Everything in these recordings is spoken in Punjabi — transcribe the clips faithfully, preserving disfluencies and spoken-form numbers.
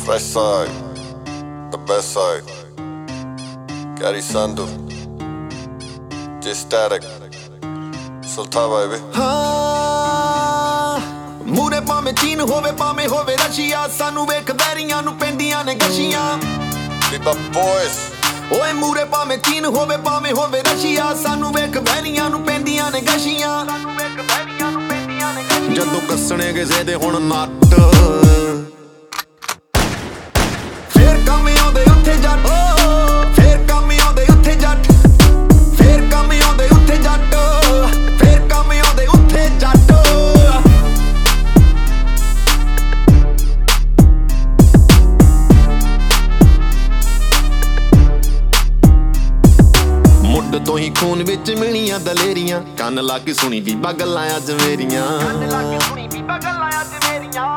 Fresh side, the best side. Gary Sandu, J Static, Sultan baby. ਹਾਂ ਮੂਰੇ ਭਾਵੇਂ ਚੀਨ ਹੋਵੇ ਭਾਵੇਂ ਹੋਵੇ ਰਸ਼ੀਆ ਸਾਨੂੰ ਵੇਖ ਵੈਰੀਆਂ ਨੂੰ ਪੈਂਦੀਆਂ ਨੇ ਗਸ਼ੀਆਂ Viva boys. ਓਏ ਮੂਰੇ ਭਾਵੇਂ ਚੀਨ ਹੋਵੇ ਭਾਵੇਂ ਹੋਵੇ ਰਸ਼ੀਆ ਸਾਨੂੰ ਵੇਖ ਵੈਰੀਆਂ ਨੂੰ ਪੈਂਦੀਆਂ ਨੇ ਗਸ਼ੀਆਂ ਸਾਨੂੰ ਵੇਖ ਵੈਰੀਆਂ ਨੂੰ ਪੈਂਦੀਆਂ ਨੇ ਗਸ਼ੀਆਂ ਜਦੋਂ ਕੱਸਣੇ ਕਿਸੇ ਦੇ ਹੁਣ ਨੱਟ ਫੇਰ ਕੰਮ ਆਉਂਦੇ ਉੱਥੇ ਜੱਟ ਫੇਰ ਕੰਮ ਆਉਂਦੇ ਉੱਥੇ ਜੱਟ ਫੇਰ ਕੰਮ ਆਉਂਦੇ ਉੱਥੇ ਜੱਟ ਫੇਰ ਕੰਮ ਆਉਂਦੇ ਉੱਥੇ ਜੱਟ ਮੁੱਢ ਤੋਂ ਹੀ ਖੂਨ ਵਿੱਚ ਮਿਲੀਆਂ ਦਲੇਰੀਆਂ ਕੰਨ ਲਾ ਕੇ ਸੁਣੀ ਬੀਬਾ ਗੱਲਾਂ ਅੱਜ ਮੇਰੀਆਂ ਕੰਨ ਲਾ ਕੇ ਸੁਣੀ ਬੀਬਾ ਗੱਲਾਂ ਅੱਜ ਮੇਰੀਆਂ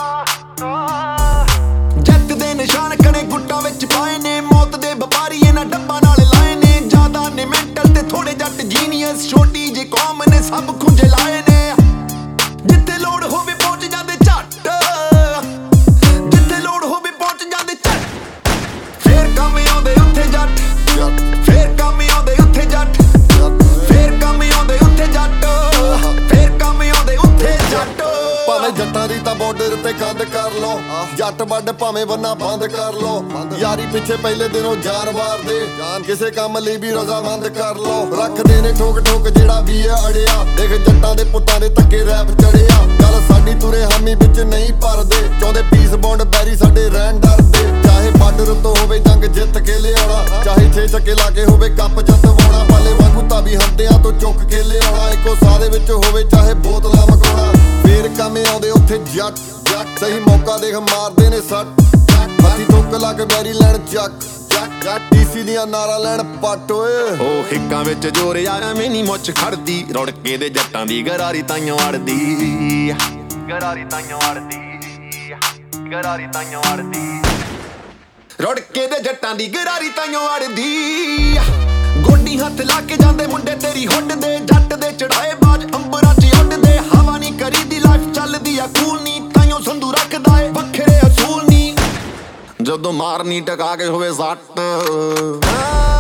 ਜੱਟ ਦੇ ਨਿਸ਼ਾਨ ਕਣੇ ਗੁੱਟਾਂ ਵਿੱਚ ਪਾਏ ਨੇ ਮੌਤ ਦੇ ਵਪਾਰੀ ਇਹਨਾਂ ਡੱਬਾਂ ਨਾਲ ਲਾਏ ਨੇ ਜ਼ਿਆਦਾ ਨੇ ਮੈਂਟਲ ਤੇ ਥੋੜੇ ਜੱਟ ਜੀਨੀਅਸ ਛੋਟੀ ਜਿਹੀ ਕੌਮ ਨੇ ਸਭ ਖੁੰਝੇ ਲਾਏ ਨੇ ਜਿੱਥੇ ਲੋੜ ਹੋਵੇ ਪਹੁੰਚ ਜਾਂਦੇ ਝੱਟ ਜਿੱਥੇ ਲੋੜ ਹੋਵੇ ਪਹੁੰਚ ਜਾਂਦੇ ਝੱਟ ਫੇਰ ਕੰਮ ਆਉਂਦੇ ਉੱਥੇ ਜੱਟ ਫੇਰ ਕੰਮ ਆਉਂਦੇ ਉੱਥੇ ਜੱਟ ਫੇਰ ਕੰਮ ਆਉਂਦੇ ਉੱਥੇ ਜੱਟ ਫੇਰ ਕੰਮ ਆਉਂਦੇ ਉੱਥੇ ਜੱਟ ਭਾਵੇਂ ਜੱਟਾਂ ਦੀ ਤਾਂ ਬਾਰਡਰ ਤੇ ਕੰਧ ਕਰ ਲੋ ਜੱਟ ਵੱਡ ਭਾਵੇਂ ਬੰਨਾ ਬੰਦ ਕਰ ਲੋ ਯਾਰੀ ਪਿੱਛੇ ਪਹਿਲੇ ਦਿਨੋਂ ਜਾਨ ਵਾਰਦੇ ਕਿਸੇ ਕੰਮ ਲਈ ਵੀ ਰਜ਼ਾਮੰਦ ਕਰ ਲੋ ਰੱਖਦੇ ਨੇ ਠੋਕ ਠੋਕ ਜਿਹੜਾ ਵੀ ਹੈ ਅੜਿਆ ਦੇਖ ਜੱਟਾਂ ਦੇ ਪੁੱਤਾਂ ਦੇ ਤੱਕੇ ਰੈਪ ਚੜਿਆ ਗੱਲ ਸਾਡੀ ਤੁਰੇ ਹਾਮੀ ਵਿੱਚ ਨਹੀਂ ਭਰਦੇ ਚਾਹੁੰਦੇ ਪੀਸ ਬੌਂਡ ਬੈਰੀ ਸਾਡੇ ਰਹਿਣ ਡਰਦੇ ਚਾਹੇ ਬਾਰਡਰ ਤੋਂ ਹੋਵੇ ਜੰਗ ਜਿੱਤ ਕੇ ਲਿਆਉਣਾ ਚਾਹੇ ਛੇ ਚੱਕੇ ਲਾ ਕੇ ਹੋਵੇ ਕੱਪ ਜਿੱਤਵਾਉਣਾ ਵਾਲੇ ਵਾਂਗੂ ਤਾਂ ਵੀ ਹੰਦਿਆਂ ਤੋਂ ਚੁੱਕ ਕੇ ਲਿਆਉਣਾ ਇੱਕੋ ਸਾਹ ਦੇ ਵਿੱਚ ਹੋਵੇ ਚਾਹੇ ਬੋਤਲਾਂ ਮਕਾਉਣਾ ਫੇਰ ਕੰਮ ਆਉਂਦੇ ਉੱਥੇ ਜੱਟ ਜੱਟ ਸਹੀ ਮੌਕਾ ਦੇਖ ਮਾਰਦੇ ਨੇ ਸੱਟ ਹੱਥੀ ਠੋਕ ਲਾ ਕੇ ਬੈਰੀ ਲੈਣ ਚੱਕ ਜੱਟ ਜੱਟ ਡੀਸੀ ਦੀਆਂ ਨਾਰਾ ਲੈਣ ਪੱਟ ਓਏ ਉਹ ਹਿੱਕਾਂ ਵਿੱਚ ਜੋਰ ਯਾਰਾਂ ਮੈਨੀ ਮੁੱਛ ਖੜਦੀ ਰੁੜਕੇ ਦੇ ਜੱਟਾਂ ਦੀ ਗਰਾਰੀ ਤਾਈਓ ਅੜਦੀ ਗਰਾਰੀ ਤਾਈਓ ਅੜਦੀ ਗਰਾਰੀ ਤਾਈਓ ਅੜਦੀ ਰੁੜਕੇ ਦੇ ਜੱਟਾਂ ਦੀ ਗਰਾਰੀ ਤਾਈਓ ਅੜਦੀ ਗੋਡੀ ਹੱਥ ਲਾ ਕੇ ਜਾਂਦੇ ਮੁੰਡੇ ਤੇਰੀ ਹੁੱਡ ਦੇ ਜੱਟ ਦੇ ਚੜਾਏ ਬਾਜ ਅੰਬਰਾਂ 'ਚ ਉੱਡਦੇ ਹਵਾ ਨਹੀਂ ਕਰੀਦੀ ਲਾਈਫ ਚੱਲਦੀ ਆ ਕੂਲ ਨਹੀਂ ਤਾਈਓ ਸੰਧੂ ਰੱਖਦਾ ਏ ਵੱਖਰੇ ਅਸੂਲ ਨਹੀਂ ਜਦੋਂ ਮਾਰਨੀ ਟਕਾ ਕੇ ਹੋਵੇ ਸੱਟ